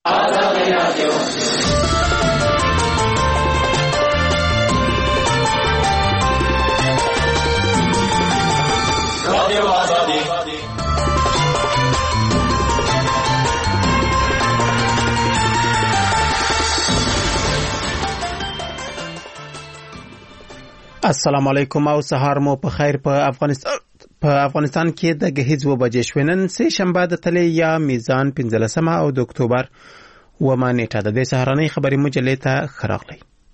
آزادی رادیو رادیو آزادی. السلام علیکم او سهار مو په خیر. په افغانستان کې د غهیز و بجې شوینن سه شنبه د تلې یا میزان 15 او د اکتوبر و ما نیټه د سهارنۍ خبري مجلې ته خراغلی.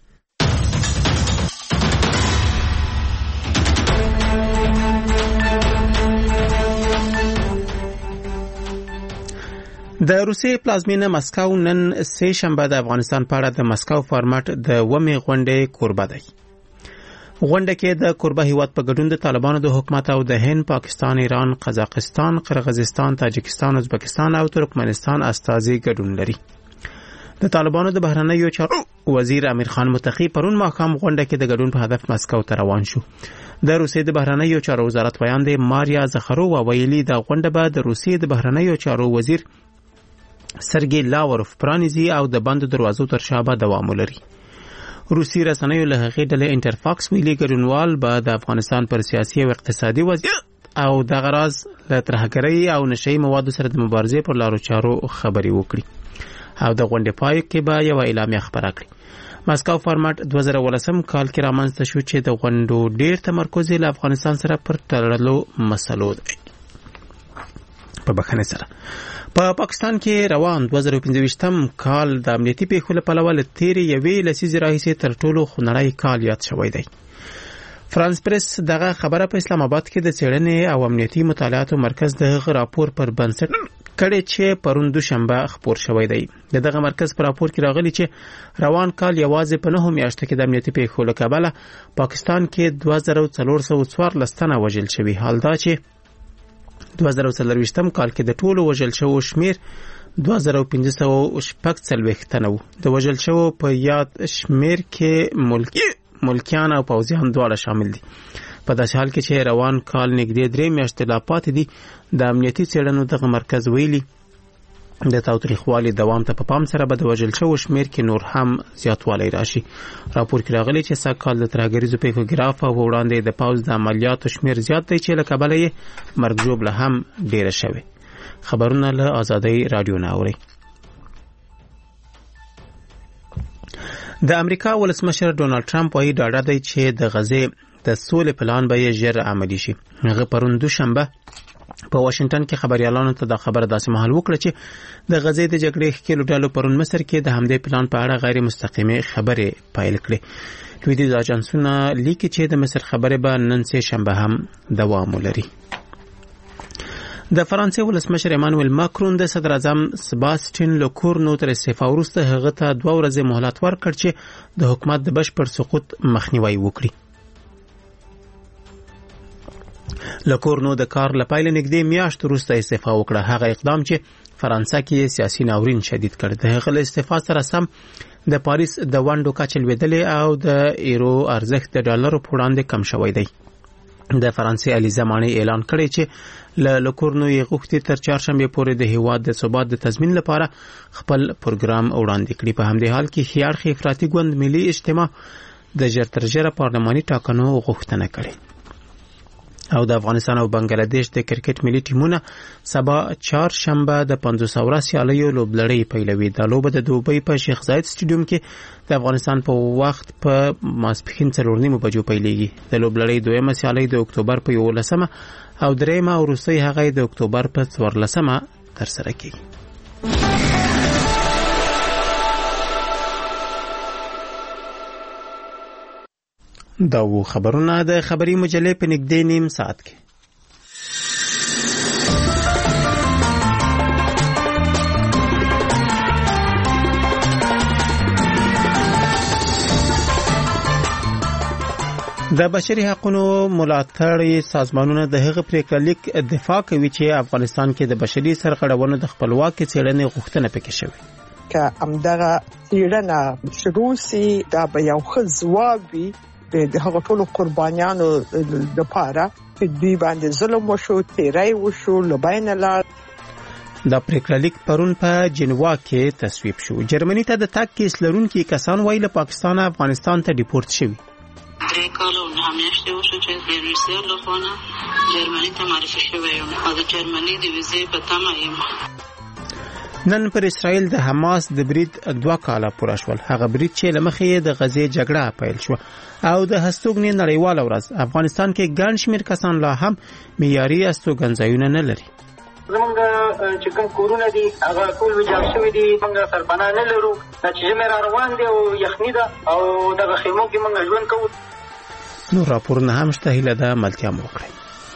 د روسیې پلازمینه مسکو نن سه شنبه د افغانستان په اړه د مسکو فارمټ د ومه غونډې کوربه دی. غونډه کې د کوربه هیواد په ګډون د طالبانو د حکومت او د هند، پاکستان، ایران، قزاقستان، قرغیزستان، تاجکستان، ازبکستان او ترکمنستان استازي ګډون لري. د طالبانو د بهرنیو چارو وزیر امیر خان متقی پرون ماښام غونډه کې د ګډون په هدف مسکو ته روان شو. د روسیې د بهرنیو چارو وزارت بیان دی ماریا زخرووا ویلي د غونډه به د روسیې د بهرنیو چارو وزیر سرګی لاوروف پرانیزي او د بند دروازو تر شا به دوام ولري. روسي رسنیو له هغې ډلې انټرفاکس ویلي ګډونوال به د افغانستان پر سیاسي او اقتصادي وضعیت او د غراض له ترهګرۍ او نشئی موادو سره د مبارزې پر لارو چارو خبري وکړي او د غونډې پای کې به یو اعلامیه خبره کړي. مسکو فارمټ 2013 کال کې رامنځته شو چې د غونډو ډېر تمرکز له افغانستان سره پر تړلو مسلو دی. په بخښنې سره په پاکستان کې روان 2015 کال د امنیتي پیښو له پلوه له تیرې یوې لسیزې راهیسې تر ټولو خونړی کال یاد شوی دی. فرانس پریس دغه خبره په اسلام آباد کې د څېړنې او امنیتي مطالعاتو مرکز دغه راپور پر بنسټ کړي چې پرون دوشنبه خپور شوی دی. دغه مرکز پر راپور کې راغلی چې روان کال یوازې په 9 میاشتو کې د امنیتي پیښو له کبله پاکستان کې 2414 تنه وژل شوي. حال دا چې 2023 کال کې د ټولو وژل شوو شمیر 2540 تنه وو. د وژل شوو په یاد شمیر کې ملکیان او پوځیان دواړه شامل دي. په داسې حال کې چې روان کال نږدې 3 میاشتې لا پاتې دي، د امنیتي څېړنو دغه مرکز ویلي د تاوتریخوالي دوام ته په پام سره به د وژل شوو شمیر کې نور هم زیاتوالی راشي. راپور کې راغلی چې سږکال د ترهګریزو پیښو ګراف او وړاندې د پوځ د عملیاتو شمیر زیات دی چې له کبله یې مرګ ژوبله هم ډیره شوې. خبرونه له آزادۍ رادیو نه اورئ. د امریکا ولسمشر ډونالد ټرمپ وايي ډاډه دی چې د غزې د سولې پلان به یې ژر عملي شي. هغه پرون دوشنبه په واشنگټن کې خبريالانو ته د خبره داسې مهال وکړه چې د غزې د جګړې ښکېلو ډلو پرون مصر کې د همدې پلان په اړه غیر مستقیمه خبرې پیل کړې. لویدیځ اجنسونه لیکي چې د مصر خبرې به نن سه شنبه هم دوام ولري. د فرانسې ولسمشر ایمانوئل ماکرون د صدر اعظم سباستین لوکورنو تر استعفا وروسته هغه ته 2 ورځې مهلت ورکړ چې د حکومت د بشپړ سقوط مخنیوي وکړي. لکورنو د کار لپاره نږدې میاشت وروسته استعفا وکړه. هغه اقدام چې فرانسه کې سیاسي ناورین شدید کړ. د هغه استعفا سره سم د پاریس د ونډو کچه لویدلې او د ایرو ارزښت د ډالرو په وړاندې کم شوی دی. د فرانسې الیزه ماڼۍ اعلان کړی چې لکورنو یې غوښتي تر چهارشنبه پورې د هیواد د ثبات د تضمین لپاره خپل پروګرام وړاندې کړي. په همدې حال کې خیارخي افراطي ګوند ملي اجتماع د ژرترژره پارلماني ټاکنو غوښتنه کړې. او د افغانستان او بنگلاديش د کرکټ ملي ټیمونه سبا چهارشنبه د 500 سیالیو لوبلړۍ پیلوي. د لوبه د دوبۍ په شیخ زاید سټیډیوم کې د افغانستان په وخت په ماسپښین 4:30 بجو پیلېږي. د لوبلړۍ دویمه سیالي د اکتوبر په 11 او دریمه او وروستۍ هغه د اکتوبر په 14 ترسره کیږي. دا و خبرونه د خبري مجلې په نږدې نیم ساعت کې. د بشري حقوقو ملاتړ سازمانونه د هغه پریکړه لیک دفاع کوي چې افغانستان کې د بشري سرغړونو د خپلواکۍ څېړنې غوښتنه پکې شوې. که امدغه څېړنه شروع سي دا به یو ښه ځواب وي د هغه ټولو قربانیانو لپاره چې دوی باندې ظلم وشو، تیری وشو، لبین لار. دا پریکړه لیک پرون په جنوا کې تصویب شو. جرمني ته د تګ کیس لرونکي کسان وایي له پاکستان افغانستان ته ډیپورت شوي. 3 کال و 9 میاشتې وشو چې د روسیې له خوا نه جرمني ته معرفي شوی یم او د جرمني د ویزې په تمه یم. نن پر اسرائیل د حماس د برید 2 کاله پوره شول. هغه برید چې لمخې د غزې جګړه پیل شو او د هستوګنې نړیواله ورځ افغانستان کې ګڼ شمېر کسان لا هم معیاري هستوګنځایونه نه لري. زمونږ چې کوم کورونه دي هغه ټول ویجاړ شوي دي. موږ سرپناه نه لرو چې ژمی را روان دی او یخني ده او دغه خیمو کې موږ ژوند کوو. نور راپورونه هم شته، هیله ده ملتیا مو وکړئ.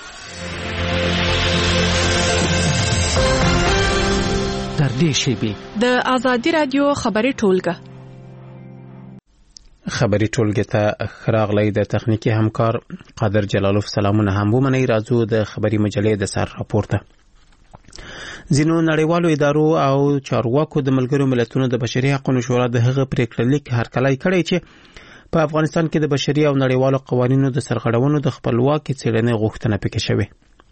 تر دې شیبې د آزادي رادیو خبري ټولګه ته خراغلی د تخنیکی همکار قادر جلالوف سلامونه هم ومنئ. راځو د خبري مجلې د سر راپورته. ځینو نړیوالو ادارو او چارواکو د ملګرو ملتونو د بشري حقوقو شورا د هغه پریکړه لیک هرکلی کړی چې په افغانستان کې د بشري او نړیوالو قوانینو د سرغړونو د خپلواکي څېړنې غوښتنه پکې شوې.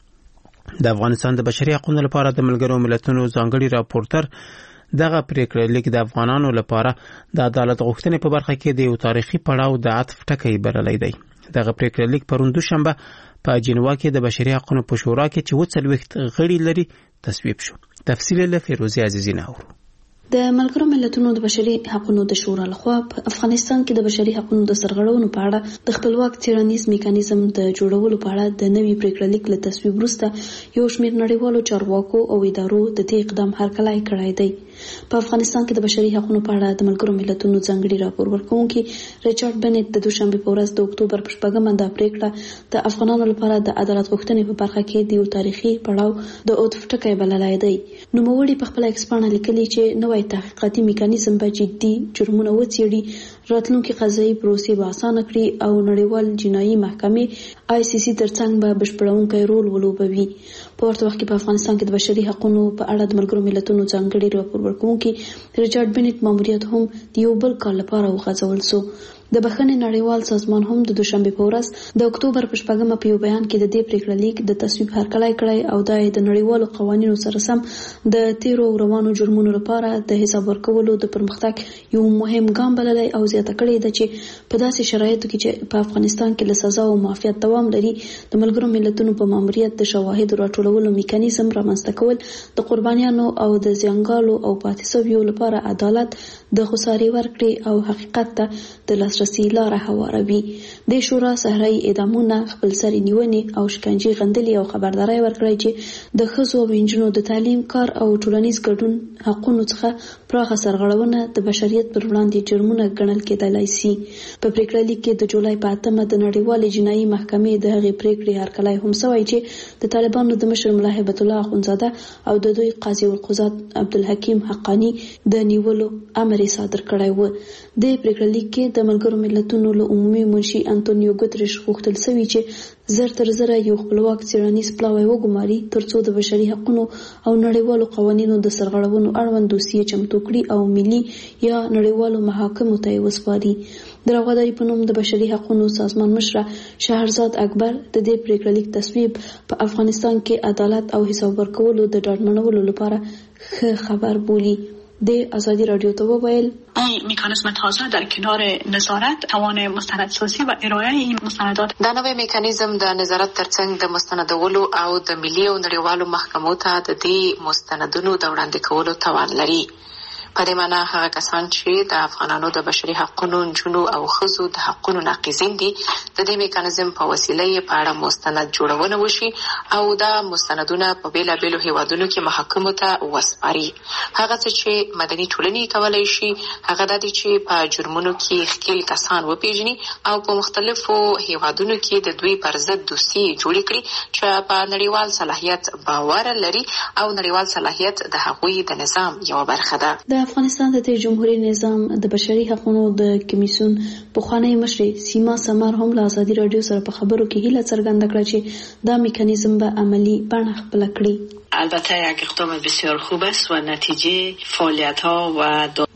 د افغانستان د بشري حقوقو لپاره د ملګرو ملتونو ځانګړي راپورټر دغه پریکړه لیک د افغانانو لپاره د عدالت غوښتنې په برخه کې د یو تاریخي پړاو د عطف ټکی بللی دی. دغه پریکړه لیک پرون دوشنبه په جنوا کې د بشري حقوقو په شورا کې چې 40 غړي لري تصویب شو. تفصیل له فیروزی عزیزی ناور. د ملګرو ملتونو د بشري حقوقو د شورا لخوا په افغانستان کې د بشري حقوقو د سرغړونو په اړه د خپلواک څېړنیز میکانیزم د جوړولو په اړه د نوي پریکړه لیک له تصویب وروسته یو شمېر نړیوالو چارواکو او ادارو د دې اقدام هرکلی کړی دی. په افغانستان کې د بشري حقوقو په اړه د ملګرو ملتونو ځانګړي راپور ورکوونکي ریچارډ بنټ د دوشنبه په ورځ د اکتوبر په 4مه د پریکړه د افغانانو لپاره د عدالت غوښتنې په برخه کې د یو تاریخي پړاو د عطف ټکی بللی دی. نوموړي په خپل ایکسپانه لیکلي چې نوی تحقیقاتي میکانیزم به جدي جرمونه وڅېړي، راتلونکي قضایي پروسې به اسانه کړي او نړیوال جنایي محکمې ICC ترڅنګ به بشپړونکی رول ولوبوي. په ورته وخت کې په افغانستان کې د بشري حقوقو په اړه د ملګرو ملتونو ځانګړي راپور ورکوونکي ریچارډ بنټ ماموریت هم د یو بل کال لپاره وغځول شو. د بخښنې نړیوال سازمان هم د دوشنبه په ورځ د اکتوبر په 4مه په یو بیان کې د دې پریکړه لیک د تصویب هرکلی کړی او د نړیوالو قوانینو سره سم د تیرو روانو جرمونو لپاره د حساب ورکولو د پرمختګ یو مهم ګام بللی او زیاته کړې ده چې په داسې شرایطو کې چې په افغانستان کې له سزا او معافیت دوام لري د ملګرو ملتونو په ماموریت د شواهدو راټولولو میکانیزم رامنځته کول د قربانیانو او د زیانګالو او پاتې شویو لپاره عدالت د خسارې ورکړې او حقیقت ته د لاسرسي لاره هواروي. د شورا صحرایي اعدامونه، خپلسري نیونې او شکنجې غندلې او خبرداري ورکړې چې د ښځو او نجونو د تعلیم، کار او ټولنیز ګډون حقونو څخه پراخه سرغړونه د بشریت پر وړاندې جرمونه ګڼل کېدلای شي. په پریکړه لیک کې د جولای په 8مه د نړیوالې جنایي محکمې د هغې پریکړې هرکلی هم شوی چې د طالبانو د مشر ملا هیبت الله اخوندزاده او د دوی قاضي القضات عبدالحکیم حقانی د نیولو امر صادر کړی و. د پریکړه لیک کې د ملګرو ملتونو له عمومي منشي انټونیو ګوتریش غوښتل شوی چې زر تر زره یو خپلواک څېړنیز پلاوی وګماري ترڅو د بشري حقوقو او نړیوالو قوانینو د سرغړونو اړوند دوسیې چمتو کړي او ملي یا نړیوالو محاکمو ته وسپاري. د راغداري په نوم د بشري حقوقو سازمان مشر شهرزاد اکبر د دې پریکړه لیک تصویب په افغانستان کې عدالت او حساب ورکولو د ډاډمنولو لپاره ښه خبر بولي. د آزادی رادیو ته وویل این مکانیزم تازه در کنار نظارت توان مستندسازی و ارائه این مستندات دا نوې میکانیزم د نظارت ترڅنګ د مستندولو او د ملي او نړیوالو محکمو ته د دې مستندونو د وړاندې کولو توان لري. په دې معنی هغه کسان چې د افغانانو د بشري حقوقو، نجونو او ښځو د حقوقو ناقضین دي د دې میکانیزم په وسیله یې په اړه مستند جوړونه وشي او دا مستندونه په بیلابیلو هیوادونو کې محاکمو ته وسپاري. هغه څه چې مدني ټولنې کولی شي هغه دا دي چې په جرمونو کې ښکېل کسان وپیژني او په مختلفو هیوادونو کې د دوی پر ضد دوسیې جوړې کړي چې په نړیوال صلاحیت باور لري او نړیوال صلاحیت د هغوی د نظام یوه برخه ده. د افغانستان د جمهوریت نظام د بشري حقوقو د کمیسیون پخوانی مشر سیما سمر هم له آزادي رادیو سره په خبرو کې هیله څرګنده کړه چې دا میکانیزم به عملی بڼه خپل کړي. البته یک اقدام بسیار خوب است و نتیجه فعالیت‌ها و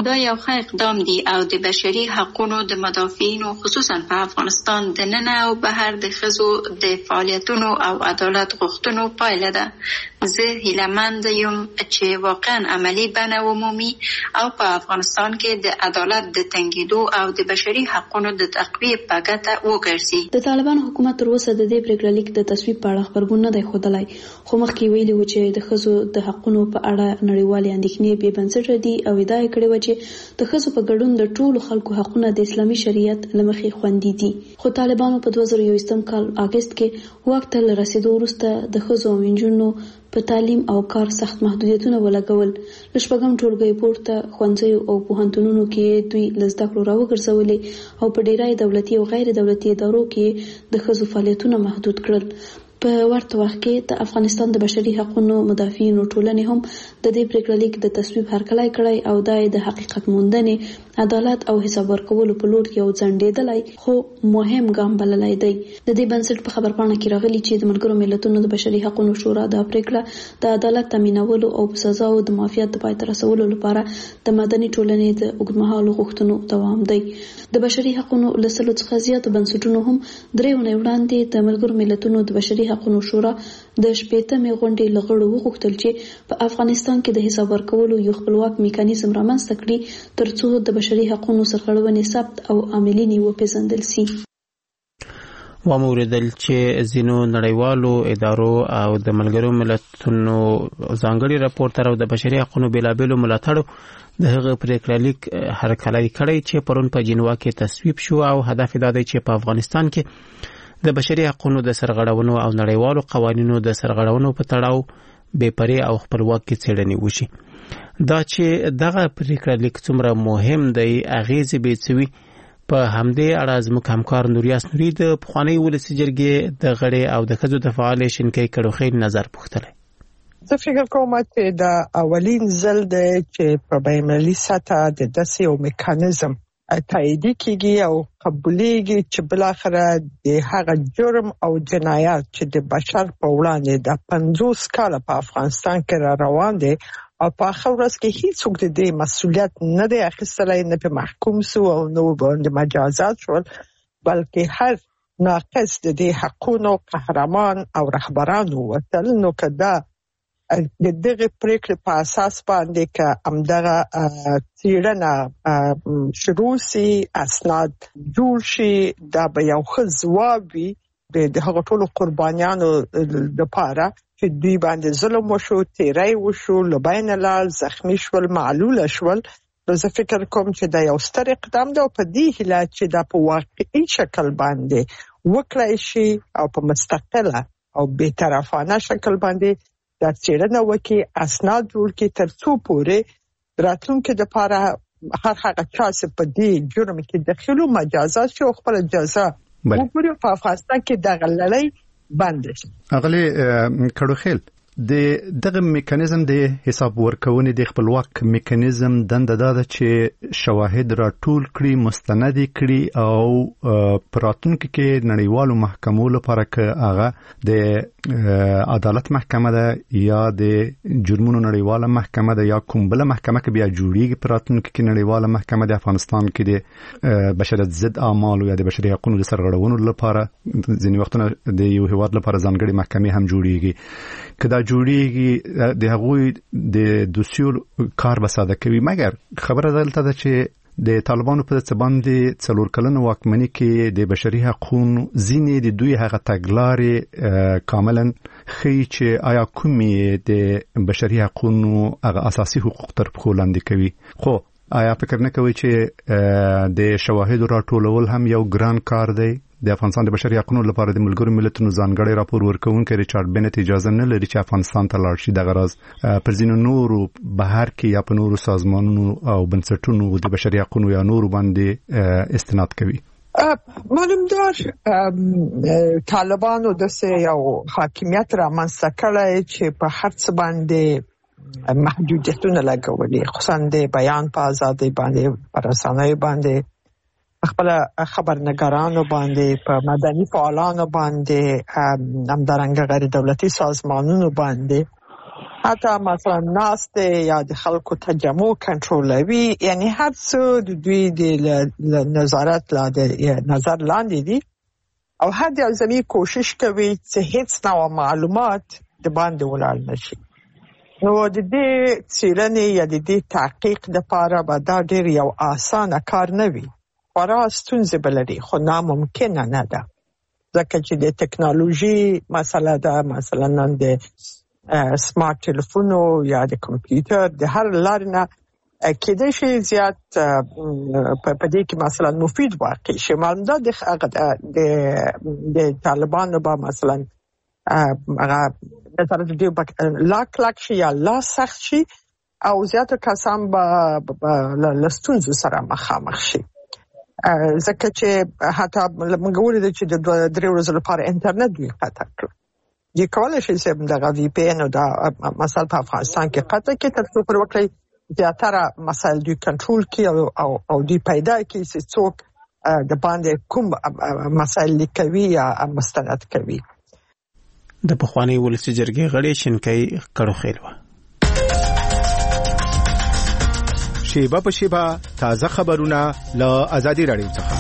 دا یو ښه اقدام دی او د بشري حقوقو د مدافعینو خصوصا په افغانستان د ننه او بهر د ښځو د فعالیتونو او عدالت غوښتنو پایله ده. زه هیلهمند یم چې واقعا عملی بڼه ومومي او په افغانستان کې د عدالت د تنګېدو او د بشري حقوقو د تقویې په ګټه وګرځي. د طالبانو حکومت تر اوسه د دې پریکړه لیک د تصویب په اړه خبرګون نه دی ښودلی، خو مخکې ویلي و چې د ښځو د حقوقو په اړه نړیوالې اندېښنې بې بنسټه دي او ادعا یې کړې وه چې د ښځو په ګډون د ټولو خلکو حقونه د اسلامي شریعت له مخې خوندي دي. خو طالبانو په 2021 کال اګست کې واک ته له رسېدو وروسته د ښځو او نجونو په تعلیم او کار سخت محدودیتونه ولګول. له شپږم ټولګي پورته ښوونځیو او پوهنتونونو کې دوی له زده کړو راوګرځولې او په ډیری دولتي او غیر دولتي ادارو کې د ښځو فعالیتونه محدود کړل. په ورته وخت کې د افغانستان د بشري حقوقو مدافعینو ټولنې هم د دې پریکړه لیک د تصویب هرکلی کړی او دا د حقیقت موندنې، عدالت او حساب ورکولو په لور یو ځنډېدلی خو مهم ګام بللی دی. د دې بنسټ په خبرپاڼه کې راغلي چې د ملګرو ملتونو د بشري حقوقو شورا دا پریکړه د عدالت تامینولو او په سزاو د معافیت د پای ته رسولو لپاره د مدني ټولنې د اوږدمهالو غوښتنو دوام دی. د بشري حقوقو له سلو څخه زیاتو بنسټونو هم 3 اونۍ وړاندې د ملګرو ملتونو د بشري حقوقو شورا د 80مې غونډې له غړو وغوښتل چې په افغانستان کې د حساب ورکولو یو خپلواک میکانیزم رامنځته کړي ترڅو د بشري حقوقو سرغړونې ثبت او عملي وپېژندل شي. وموردل چې ځینو نړیوالو ادارو او د ملګرو ملتونو ځانګړي راپورټر او د بشري حقوقو بېلابېلو ملاتړو د هغه پریکړه لیک هرکلی کړی چې پرون په جنوا کې تصویب شو او هدف دا دی چې په افغانستان کې د بشري حقوقو د سرغړونو او نړیوالو قوانینو د سرغړونو په تړاو بې پرې او خپلواکي څېړنې وشي. دا چې دغه پریکړه لیک څومره مهم دی اغیزې به څه په همدې اړه زموږ همکار نوریاس نوري د پخوانۍ ولسي جرګې د غړي او د ښځو د فعال شینکۍ کړوخیل نظر پوښتلی. زه فکر کوم چې دا اولین ځل دی چې په بین‌المللي سطح د داسې یو میکانیزم تایید کیږي او قبولېږي چې بلاخره د هغه جرم او جنایت چې د بشر په وړاندې د 50 کال په افغانستان کې را روان دي او په اخر ورځ کې هیڅوک د دې مسؤلیت نه دی اخیستلی، نه په محکوم سو او نو باندې مجازات شول، بلکې هر ناقص د دې حقوقو قهرمان او رهبران وتل. نو کدا د دغه پریکړې په اساس باندې که همدغه څېړنه شروع شي، اسناد جوړ شي، دا به یو ښه ځواب وي د هغو ټولو قربانیانو لپاره چې دوی باندې ظلم وشو، تیری وشو، له بینه لاړل، زخمي شول، معلوله شول. نو زه فکر کوم چې دا یو ستر اقدام دی او په دې هیله چې دا په واقعي شکل باندې وکړای شي او په مستقله او بی‌طرفانه شکل باندې دا څېړنه وکړي، اسناد جوړ کړي ترڅو پورې راتلونکي لپاره هر هغه چا چې په دې جرم کې دخیلو مجازات شي او خپل جزا وګوري. په افغانستان کې دغه لړۍ بند شي. اغلی کړوخیل دغه میکانیزم د حساب ورکونې د خپلواک میکانیزم دنده ده چې شواهد را ټول کړي، مستند کړي او پراتونکو کې نړیوالو محکمو لپاره که هغه د عدالت محکمه ده یا د جرمونو نړیواله محکمه ده یا کوم بل محکمه کې بیا جوړیږي، پراتونکو کې نړیواله محکمه د افغانستان کې د بشریت ضد اعمال یا د بشري حقوقو د سرغړونو لپاره ځینې وختونه د یو هیواد لپاره ځانګړي محکمې هم جوړیږي. کدا جوړیږي د هغوی د دوسیو کار به ساده کوي، مګر خبره دلته ده چې د طالبانو په څه باندې 4 کلن واکمنۍ کې د بشري حقوقو ځینې د دوی هغه تګلارې کاملا خي چې آیا کومې د بشري حقوقو هغه اساسي حقوق تر پښو لاندې کوي. خو آیا فکر نه کوي چې د شواهدو راټولول هم یو ګران کار دی؟ د افغانستان د بشري حقوقو لپاره د ملګرو ملتونو ځانګړي راپور ورکوونکی ریچارډ بنت اجازه نه لري چې افغانستان ته لاړ شي. دغه راز پر ځینو نورو بهر کې یا په نورو سازمانونو او بنسټونو د بشري حقوقو یا نورو باندې استناد کوي. معلومدار طالبانو داسې یو حاکمیت رامنځته کړی چې په هر څه باندې محدودیتونه لګولي، خصوصا د بیان په ازادۍ باندې، په رسنیو باندې، خپل خبرنګارانو باندې، په مدني فعالانو باندې، همدارنګه غیر دولتي سازمانونو باندې. حتی مثلا ناست یا د خلکو تجمع کنټرولوي، یعنی هر څه د دوی د نظارت نظر لاندې دي او هر د ځمې کوشش کوي چې هیڅ نوع معلومات د باندې ولاړ نشي. نو د دې څېړنې یا د دې تحقیق لپاره به دا ډېر یو اسانه کار نه وي، خورا ستونزې به لري، خو ناممکنه نه ده، ځکه چې د ټکنالوژي مسله ده. مثلا نن د سمارټ ټلیفونو یا د کمپیوټر د هر لارې نه کېدای شي زیات په دې کې مثلا مفید واقع شي. معلوم ده د طالبانو به مثلا هغه نظر دې لاک شي یا لا سخت شي او زیاتره کسان به لستونزو سره مخامخ شي، ځکه چې حتی موږ ولیدل چې د 3 ورځې لپاره انټرنیټ دوی قطع کړ. دې کولای شي چې دغه وی پی ان او د مثلا په افغانستان کې قطع کې تر څو پر وکړي زیاتره مسایل دوی کنټرول کړي او دوی پیدا کړي چې څوک د باندې کوم مسایل لیکوي یا مستند کوي. د پخوانی ولسی جرګې غړي شینکای کړوخیل و. شیبه په شیبه تازه خبرونه له ازادي رادیو څخه.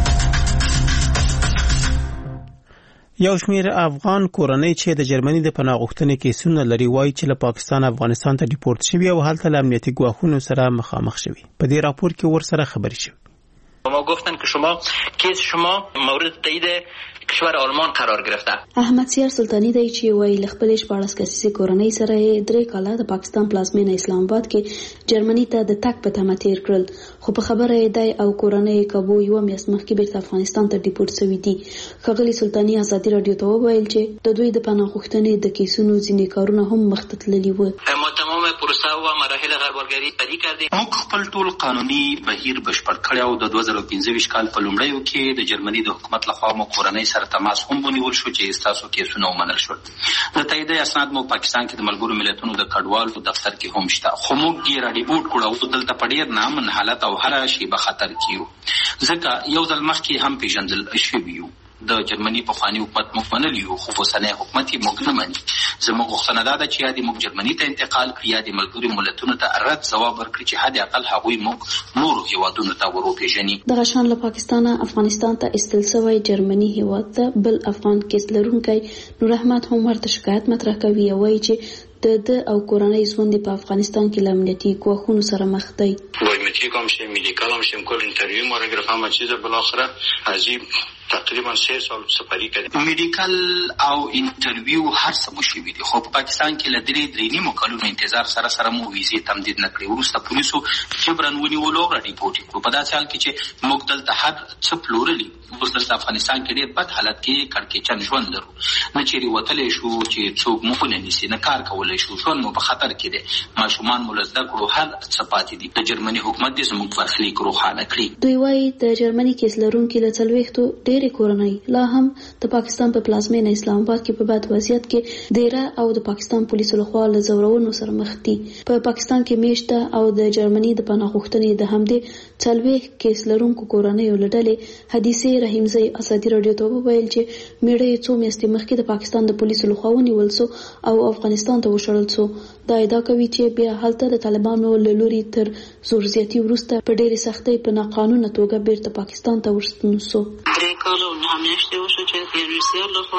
یو شمېر افغان کورنۍ چې د جرمني د پناه غوښتنې کیسونه لري وایي چې له پاکستان افغانستان ته ډیپورت شوي او هلته له امنیتي ګواښونو سره مخامخ شوي. په دې راپور کې ورسره خبرې شوي. ما گفتن که کیس شما مورد تایید کشور آلمان قرار گرفته. احمد سیار سلطانی دی چې وایي ل خپل شپاړس کسیزه کورنۍ سره 3 کاله د پاکستان پلازمینه اسلام آباد کې جرمني ته د تک په تمه تیر کړل، خو په خبره دی او کورنۍ کابو یو میاشت مخکې بیرته افغانستان ته ډیپورت شوي دي. ښاغلي سلطانی ازادي رادیو ته وویل چې د دوی د پناه غوښتنې د کیسونو ځینې کارونه هم مخته تللي وو. ما تمام پروسه او مراحل غربالګری پدې کړې. موږ خپل ټول قانوني بهیر بشپړ کړی او د 2015 کال په لومړیو کې د جرمني د حکومت لخوا مو کورنۍ سره تماس هم ونیول شو چې تاسو کیسونه ومنل شول. د تایید اسناد مو پاکستان کې د ملګرو ملتونو د کډوالو دفتر کې هم شته، خو موږ یې راډیپورټ کړو او دلته په ډیر نامن حالت او هر شی به خطر کیو، ځکه یو ځل مخکې هم پیژندل شوی یو. د جرمني په خواني حکومت موږ منلی یو، خو اوسنی حکومت یې موږ نه مني. زموږ غوښتنه دا ده چې یا دې موږ جرمني ته انتقال کړي یا دې ملګرو ملتونو ته رد ځواب ورکړي چې حد اقل هغوی موږ نورو هیوادونو ته وروپېژني. دغه شان له پاکستانه افغانستان ته ایستل شوی جرمني هیواد ته بل افغان کیس لرونکی نور احمد هم ورته شکایت مطرح کوي او وایي چې د او کورنۍ ژوند په افغانستان کې لامنیتي ګواښونو سره مخ دی. بایومتریک هم شیم، میدیکال هم شیم، کل انترویو ما را گرفتم و چیز بالاخره عجیب تقریبا 3 سال سپری کردیم. میدیکال او انټرویو هر څه مو شوي دي، خو په پاکستان کې له 3.5 کلونو انتظار سره مو ویزې تمدید نه کړې. وروسته پولیسو جبرن ونیولو او راډیپورټ کړو. په داسې حال کې چې موږ دلته هر څه پلورلي، اوس دلته افغانستان کې ډېر بد حالت کې کړکېچن ژوند لرو، نه چیرې وتلی شو چې څوک مو ونه نیسي، نه کار کولی شو، ژوند مو په خطر کې دی، ماشومان مو له زده کړو هر څه پاتې دي. د جرمني حکومت دې زموږ برخلیک روښانه کړي. دوی وایي د جرمني کیس لرونکي له 40 ډېرې کورنۍ لا هم د پاکستان په پلازمینه اسلام آباد کې په بد وضعیت کې دیره او د پاکستان پولیسو لخوا له زورونو سره مخ دي. په پاکستان کې میشته او د جرمني د پناه غوښتنې د همدې 40 کیس لرونکو کورنیو له ډلې حدیثه رحیمزی ازادي رادیو ته وویل چې میړه یې 2 میاشتې مخکې د پاکستان د پولیسو لخوا ونیول شو او افغانستان ته وشړل شو. دا ادعا کوي چې بیا هلته د طالبانو له لوري تر زور زیاتی وروسته په ډېرې سختۍ په ناقانونه توګه بیرته پاکستان ته ورستون شو. 3 کاله او 9 میاشتې وشو چې د یونیورسيټ لخوا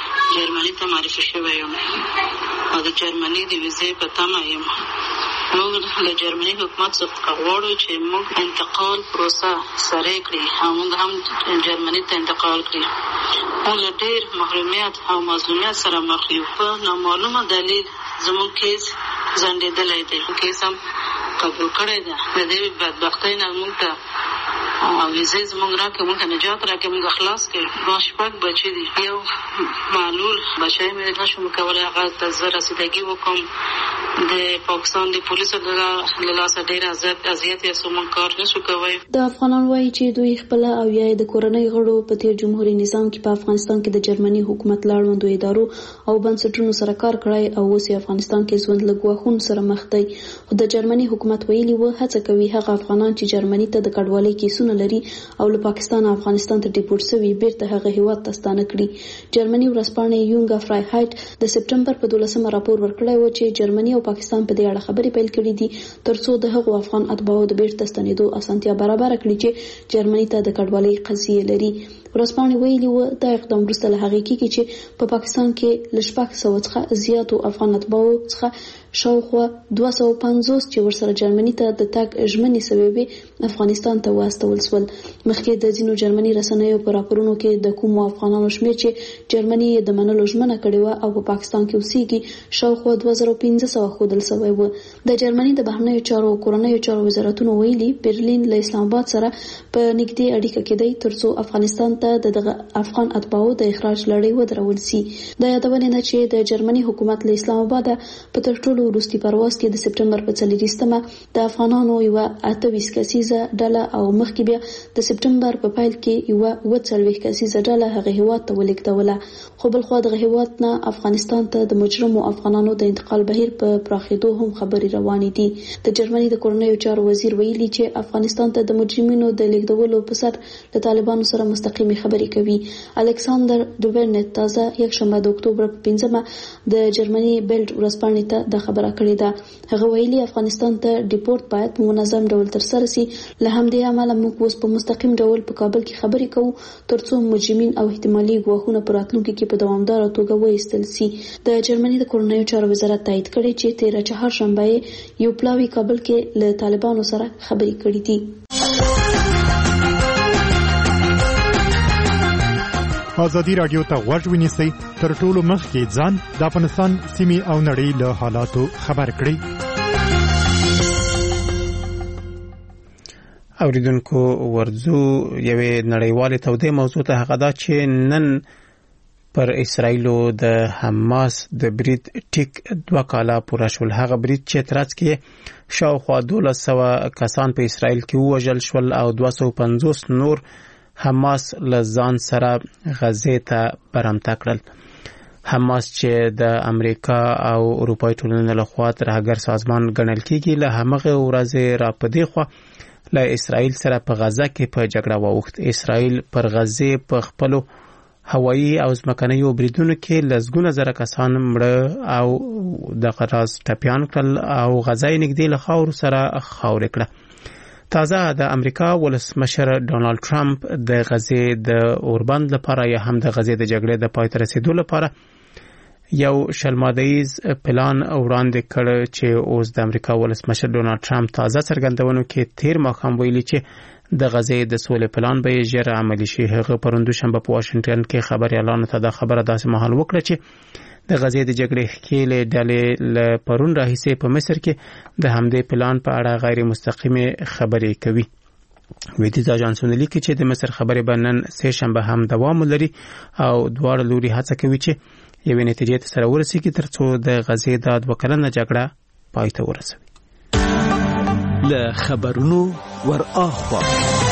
جرمني ته معرفي شوی یم او د جرمني د ویزې په تمه یم. موږ له جرمني حکومت څخه غواړو چې موږ انتقال پروسه سره کړي او موږ هم جرمني ته انتقال کړي. موږ ډېر محرومیت او مظلومیت سره مخ یو. په نامعلومه دلیل زموږ کیس ځنډېدلی دی. کیس هم قبول کړی ده. د دې بدبختۍ نه موږ ته ویزې زموږ راکړې، موږ ته نجات راکړې، موږ خلاص کړې. ما 6 بچي دي. یو معلول بچی مې نشم کولی هغه ته زه رسیدګي وکړم. د پاکستان د پولیسو له لاسه ډېر اذیت یې موږ کار نشو کوی. د افغانان وایي چې دوی خپل او یا د کورنۍ غړو په تیر جمهوریت نظام کې په افغانستان کې د جرمني حکومت لاړوندو ادارو او بنسټونو سره کار کړی او اوس افغانستان کې ژوند له ګواښونو سره مخ دی. خو د جرمني حکومت ویلي و هڅه کوي هغه افغانان چې جرمني ته د کډوالۍ کیسونه پاسپورتونه لري او له پاکستان او افغانستان ته ډیپورټ شوي بیرته هغه هیواد ته ستانه کړي. جرمني ورځپاڼه یونګا فرایهایټ د سپټمبر په 12 راپور ورکړی و چې جرمني او پاکستان په دې اړه خبرې پیل کړې دي ترڅو د هغو افغان اتباعو د بیرته ستنېدو اسانتیا برابر کړي چې جرمني ته د کډوالۍ قضیه لري. ورځپاڼې ویلي و دا اقدام وروسته له هغې کېږي چې په پاکستان کې له 600 څخه زیاتو افغان اتباعو څخه شاوخوا 250 چې ورسره جرمني ته د تګ ژمنې شوې وې افغانستان ته واستول شول. مخکې د ځینو جرمني رسنیو په راپورونو کې د کومو افغانانو شمېر چې جرمني د منلو ژمنه کړې وه او په پاکستان کې اوسېږي شاوخوا 2500 ښودل شوی و. د جرمني د بهرنیو چارو او کورنیو چارو وزارتونو ویلي برلین له اسلام آباد سره په نږدې اړیکه کې دی ترڅو افغانستان ته د افغان اتباعو د اخراج لړۍ ودرول شي. دا یادونه ده چې د جرمني حکومت له اسلام آباد په تر ټولو وروستي پرواز کې د سپټمبر په 4مه د افغانانو یو 28 کسیزه ډله او مخکې بیا د سپټمبر په پیل کې یو 40 کسیزه ډله هغه هیواد ته ولېږدوله. خو بل خو دغه هیواد نه افغانستان ته د مجرمو افغانانو د انتقال بهیر په پراخېدو هم خبرې روانې دي. د جرمني د کورنیو چارو وزیر ویلي چې افغانستان ته د مجرمینو د لیږدولو په سر د طالبانو سره مستقیمي خبرې کوي. الکساندر دوبرنت تازه یکشنبه د اکتوبر په 5مه د جرمني بیلډ ورځپاڼې ته د خبره کړې ده. هغه ویلي افغانستان ته ډیپورټ باید په منظم ډول ترسره شي. له همدې امله موږ اوس په مستقیم ډول په کابل کې خبرې کوو ترڅو مجرمین او احتمالي ګواښونه په راتلونکي کې په دوامداره توګه وایستل شي. د جرمني د کورنیو چارو وزارت تایید کړی چې 13 چهارشنبه یو پلاوی کابل کې له طالبانو سره خبرې کړې دي. ازادي رادیو ته غوږ ونیسئ تر ټولو مخکې ځان د افغانستان سیمې او نړۍ له حالاتو خبر کړئ. اوریدونکو ورځو یوې نړیوالې تودې موضوع ته هغه دا چې نن پر اسرائیلو د حماس د برید ټیک 2 کاله پوره شول. هغه برید چې ترڅ کې شاوخوا 1200 کسان په اسرائیل کې ووژل شول او 250 نور حماس له ځان سره غزې ته برمته کړل. حماس چې د امریکا او اروپایي ټولنې لخوا ترهګر سازمان ګڼل کېږي له همغه ورځې را پدې خوا له اسرائیل سره په غزه کې په جګړه واوښت. اسرائیل پر غزې په خپلو هوایي او ځمکنیو بریدونو کې لسګونه زره کسان مړه او دغه راز ټپیان کړل او غزه یې نږدې له خاورو سره خاورې کړه. تازه د امریکا ولسمشر ډونالد ټرمپ د غزې د اوربند لپاره یا هم د غزې د جګړې د پای ته رسیدو لپاره یو شلمادهیز پلان وړاندې کړ چې اوس د امریکا ولسمشر ډونالد ټرمپ تازه څرګندونو کې تیر ماښام ویلي چې د غزې د سولې پلان به ژر عملي شي. هغه پروندو شنبه په واشنگټن کې خبريالانو ته د خبره داسې مهال وکړه چې د غزې د جګړې ښکېلې ډلې له پرون راهیسې په مصر کې د همدې پلان په اړه غیر مستقیمه خبرې کوي. ویدیز اژانسونه لیکي چې د مصر خبرې به نن سه شنبه هم دوام لري او دواړه لوري هڅه کوي چې یوې نتیجې ته سره ورسیږي ترڅو د غزې د 2 کلنه جګړه پای ته ورسوي. له خبرونو ور اخوا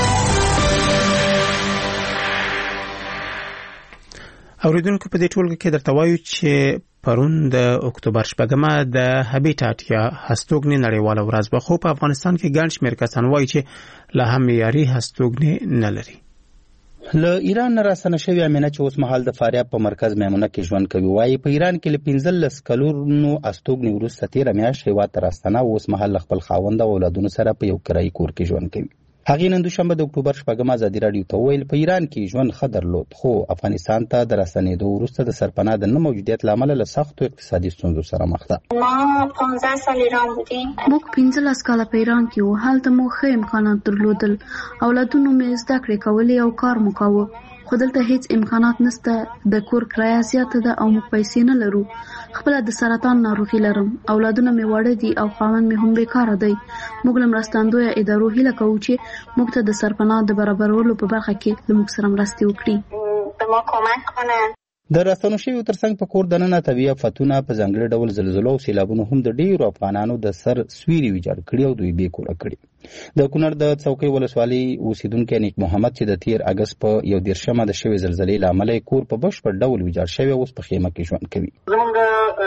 اوریدونکو په دې ټولګه کې درته وایو چې پرون د اکتوبر 8مه د هابیټاټ یا هستوګنې نړیواله ورځ وه، خو په افغانستان کې ګڼ شمېر کسان وایي چې لا هم معیاري هستوګنې نه لري. له ایران نه راستنه شوې امینه چې اوس مهال د فاریاب په مرکز میمونه کې ژوند کوي وایي په ایران کې له 15 کلونو هستوګنې وروسته 13 میاشتې هېواد ته راستنه اوس مهال خپل خاوند او اولادونو سره په یو کرایي کور کې ژوند کوي. هغې نن دوشنبه د اکتوبر 8مه ازادي راډیو ته وویل په ایران کې ژوند ښه درلود خو افغانستان ته د راستنېدو وروسته د سرپناه د نه موجودیت له امله له سختو اقتصادي ستونزو سره مخ ده. ما 15 سال ایران بودیم. موږ 15 کاله په ایران کې وو. هلته مو ښه امکانات درلودل. اولادونو مې زده کړې کولې او کار مو کاوه. خو دلته هیڅ امکانات نشته. د کور کرایه زیاته ده او موږ پیسې نه لرو. خپل د سرطان ناروغي لرم. اولادونه مې واړه دي او خاوند مې هم بیکاره دی. موږ له مرستندویه ادارو هیله کوو چې موږ ته د سرپناه د برابرولو په برخه کې له موږ سره مرستې وکړي. به ما کمک کنن. د راستنو شویو ترڅنګ په کور دننه طبیعي آفتونه په ځانګړي ډول زلزلو او سیلابونو هم د ډیرو افغانانو د سر سویري ویجاړ کړي او دوی بې کوره کړي. د کونړ د څوکۍ ولسوالۍ اوسیدونکی نیک محمد چې د 13 اګست په 11مه د شوې زلزلې له امله کور په بشپړ ډول ویجاړ شوی اوس په خیمه کې ژوند کوي. زمونږ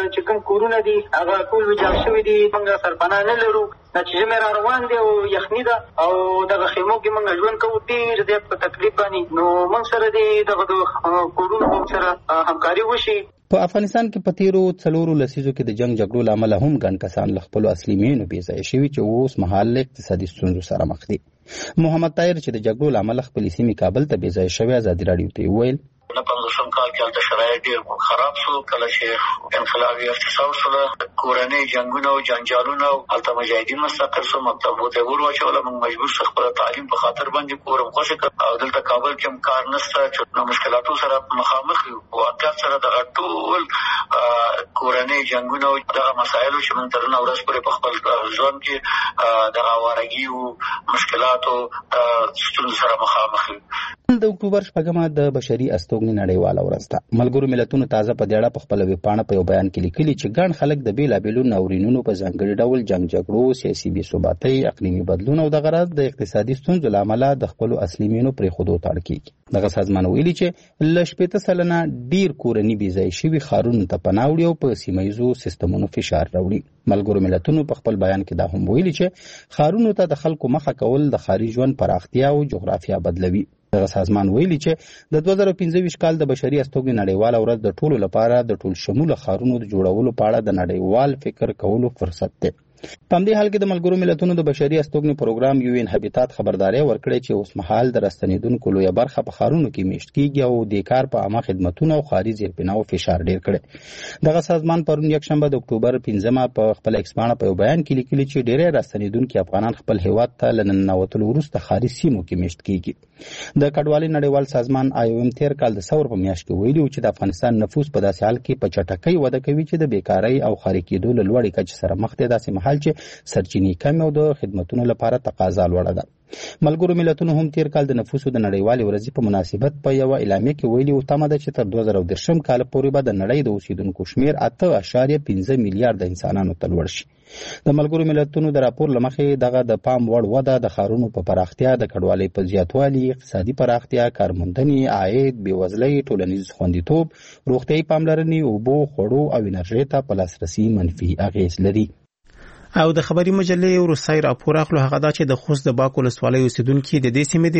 چې کوم کورونه دي هغه ټول ویجاړ شوي دي. موږ سرپناه نه لرو، چې ژمی را روان دی او یخني ده او دغه خیمو کې موږ ژوند کوو ډېر زیات په تکلیف باندې. نو موږ سره دې دغه کورونو سره همکاري وشي. په افغانستان کې په تیرو 4 لسیزو کې د جنگ جګړو له امله هم ګڼ کسان له خپلو اصلي مېنو بېځایه شوي چې اوس مهال له اقتصادي ستونزو سره مخ دي. محمد طاهر چې د جګړو له امله خپلې سیمې کابل ته بېځایه شوی ازادي راډیو ته وویل 1950 کال کې هلته شرایط ډېر خراب شو. کله چې انقلابي اقتصاد شوله، کورنۍ جنګونه او جنجالونه، هلته مجاهدین مستقر شو، مکتبو ته ور واچوله. موږ مجبور شو خپله تعلیم په خاطر باندې کور خوشې کړو او دلته کابل کې هم کار نشته چې مشکلاتو سره مخامخ یو. واقعیت سره دغه ټول کورنۍ جنګونه او دغه مسایلو چې موږ تر نن ورځ پورې په خپل ژوند کې دغه وارګي مشکلاتو ستونزو سره مخامخ یو. د اکتوبر 8 د بشري استوګنې نړیواله ورځ ده. ملګرو ملتونو تازه په دې اړه په خپله ویبپاڼه په یو بیان کې لیکلي چې ګڼ خلک د بېلابېلو ناورینونو په ځانګړي ډول جنګ جګړو، سیاسي بېثباتۍ، اقلیمي بدلون او دغه راز د اقتصادي ستونزو له امله د خپلو اصلي مېنو پرېښودو ته اړ کېږي. دغه سازمان ویلي چې له 80 سلنه ډېر کورني بېځایه شوي ښارونو ته پناه وړي او په سیمه ییزو سیستمونو فشار راوړي. ملګرو ملتونو په خپل بیان کې دا هم ویلي چې ښارونو ته د خلکو مخه کول د ښاري ژوند پراختیا او جغرافیا بدلوي. دغه سازمان ویلي چې د 2025 کال د بشري استوګنې نړیواله ورځ د ټولو لپاره د ټول شموله ښارونو د جوړولو په اړه د نړیوال فکر کولو فرصت دی. په همدې حال کې د ملګرو ملتونو د بشري استوګنې پروګرام UN هابیتات خبرداری ورکړی چې اوس مهال د راستنېدونکو لویه برخه په ښارونو کې میشت کېږي او د کار په عامه خدمتونو او ښاري زیربناو فشار ډېر کړی. دغه سازمان پرون یکشنبه د اکتوبر 5 په خپل ایکس پاڼه په یو بیان کې لیکلي چې ډېری راستنېدونکي افغانان خپل هیواد ته له ننوتلو وروسته ښاري سیمو کې میشت کېږي. د کډوالۍ نړیوال سازمان IOM تیر کال د ثور په میاشت کې ویلي چې د افغانستان نفوس په داسې حال کې په چټکۍ وده کوي چې د بیکارۍ او ښاري کېدو له لوړې کچې سره مخ دی، داسې مهال چې سرچینې کمې او د خدمتونو لپاره تقاضا لوړه ده. ملګرو ملتونو هم تیر کال د نفوسو د نړیوالې ورځې په مناسبت په یوه اعلامیه کې ویلي و تمه ده چې تر 2030 کال پورې به د نړۍ د اوسیدونکو شمیر 8.5 میلیارده انسانانو ته لوړ شي. د ملګرو ملتونو د راپور له مخې دغه د پام وړ وده د ښارونو په پراختیا، د کډوالۍ په زیاتوالي، اقتصادي پراختیا، کارموندنې، عاید، بېوزلۍ، ټولنیز خوندیتوب، روغتیایي پاملرنې، اوبو، خوړو او انرژۍ ته په لاسرسي منفي اغېز لري. او د خبري مجلې وروستی راپور اخلو هغه دا چې د خوست د باک ولسوالۍ اوسیدونکي د دې سیمې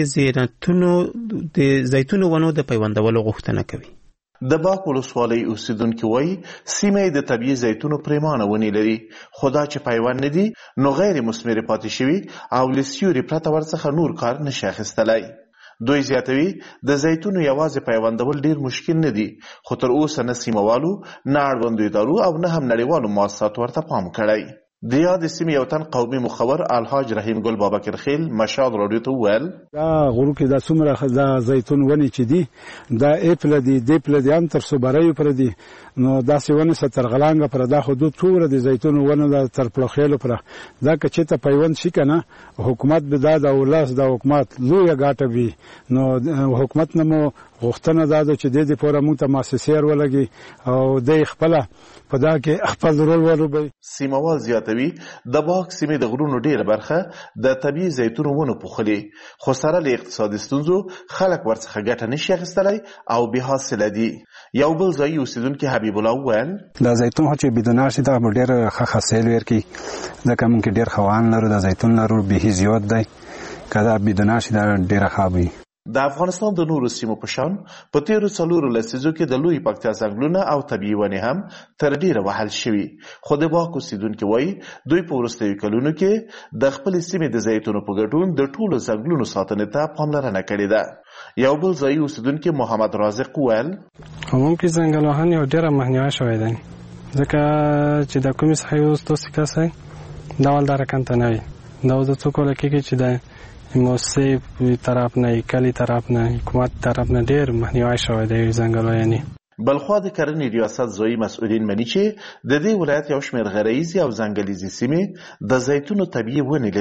د زیتونو ونو د پیوندولو غوښتنه کوي. د باک ولسوالۍ اوسیدونکي وایي سیمه د طبیعي زیتونو پریمانه ونې لري، خو دا چې پیوند نه دي نو غیر مثمرې پاتې شوي او له سیوري پرته ورڅخه نور کار نشي اخیستلی. دوی زیاتوي د زیتونو یوازې پیوندول ډیر مشکل نه دي، خو تر اوسه نه سیموالو، نه اړوندو ادارو او نه هم نړیوالو مؤسساتو ورته پام کړی. د یاد سیمې یو تن قومي مخور الحاج رحیم ګل بابکر خیل مشال راډیو ته وویل دا غرو کې د څومره د زیتون ونې چې دي دا اپل دي، دیپل دي، هم تر صوبرۍ پر دي، نو داسې ونې سه تر غلانګه پر دا حدود ټوله د زیتونو ونه د تر پلوخېلو پر دا که چېرته پیوند شي که نه حکومت به دا د ولس د حکومت لویه ګاټه وي. نو حکومت نه مو غوښتنه دا ده چې دې دپاره موږ ته مؤسسې ولګي او دی خپله په دا کې خپل رول ولوبوي. سیموال زیاتوي د باک سیمې د غرونو ډیره برخه د طبیعي زیتونو ونو پوښلي، خو سره له اقتصادي ستونزو خلک ورڅخه ګټه نشي اخیستلی او بې حاصله دي. یو بل ځایي اوسیدونکي حبیب الله وویل د زیتون خو چې بېدونار شي دغه به ډېر ښه حاصل ورکوي، ځکه موږ کې ډېر خوان لرو، د زیتون لرو بیخي زیات دی، که دا بېدونار شي دا ډېره ښه وي. د افغانستان د نورو سیمو په شان په تیرو 4 لسیزو کې د لوی پکتیا ځنګلونه او طبیعي ونې هم تر ډیره وهل شوي، خو د باک اوسیدونکي وایي دوی په وروستیو کلونو کې د خپلې سیمې د زیتونو په ګډون د ټولو ځنګلونو ساتنې ته پاملرنه کړې ده. یو بل ځایي اوسیدونکي محمد رازق وویل عموم کې ځنګل وهنې یو ډېره مخنیوی شوی دی، ځکه چې د کومې څخه یو ستاسې کسی دا ول دا رقم ته نه وي، دا اوس د څو کاله کېږي چې د موسسې طرف نه، کلي طرف نه، حکومت طرف نه ډېر مخنیوی شوی دی ځنګل وهنې. بلخوا د کرنې ریاست ځایي مسؤلین مني چې د دې ولایت یو شمېر غرایزي او ځنګلیزې سیمې د زیتونو طبیعي ونې لري،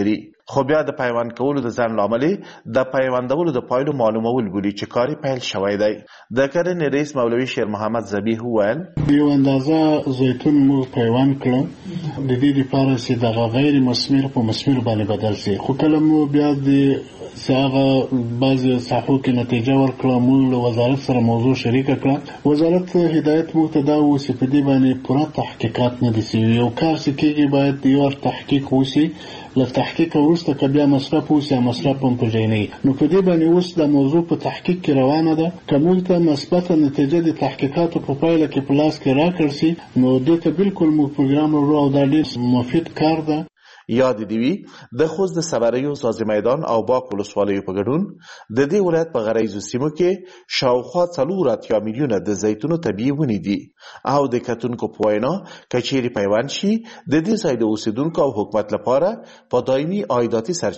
خو بیا د پیوند کولو د ځنډ لامل د پیوندولو د پایلو معلومول بولي چې کار پیل شوی دی. د کرنې رئیس مولوي شیر محمد ذبیح وویل یو اندازه زیتون موږ پیوند کړو د دې لپاره چې دغه غیر مثمر په مثمر باندې بدل شي، خو کله مو بیا د هغه بعضې ساحو کې نتیجه ورکړه، موږ له وزارت سره موضوع شریکه کړه. وزارت هدایت موږ ته دا و چې په دې باندې پوره تحقیقات نه دي شوي. یو کار چې کېږي باید یو تحقیق وشي، له تحقیق وروسته که بیا مصرف وشي مصرف هم په ځای نه وي. نو په دې باندې اوس دا موضوع په تحقیق کې روانه ده. که موږ ته مثبته نتیجه د تحقیقاتو په پایله کې په لاس کې راکړل شي نو دې ته بالکل موږ پروګرام لرو او دا ډېر مفید کار ده. یاد دی وی د خوست د صبریو سازي میدان او باک ولسوالیو په ګډون د دې ولایت په غریزو سیمو کې شاوخوا 4 میلیونه د زیتونو طبیعي ونې دي او د کتونکو په وینا کچېری پیوند شي د دې ځای د اوسیدونکو او حکومت لپاره په دایمي عایداتي